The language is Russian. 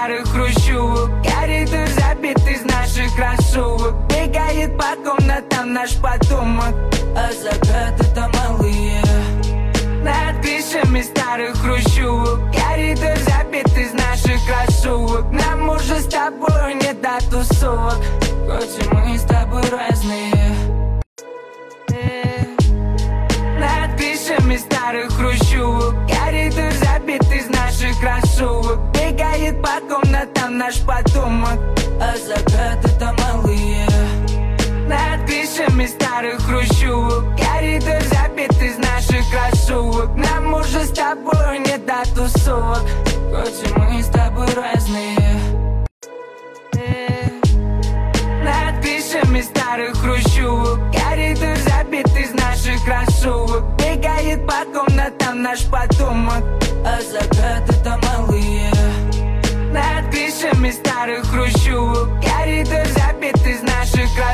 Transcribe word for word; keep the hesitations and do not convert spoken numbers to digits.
старых хрущевок. Коридор забит из наших кроссовок. Бегает по комнатам наш потомок, а закаты там малые над крышами старых хрущевок. Коридор забит из наших кроссовок. Нам уже с тобой не до тусовок, хоть и мы с тобой разные. Над крышами старых хрущевок. Коридор забит из наших кроссовок. Бегает по комнатам наш потомок, а закаты там малые над крышами старых хрущевок. Коридор забит из наших кроссовок. Нам уже с тобой не до тусовок, хоть и мы с тобой разные. Над крышами старых хрущевок. Коридор забит из наших кроссовок. Бегает по комнатам наш потомок, а закаты там малые над крышами старых хрущевок. Коридор забит из наших кроссовок.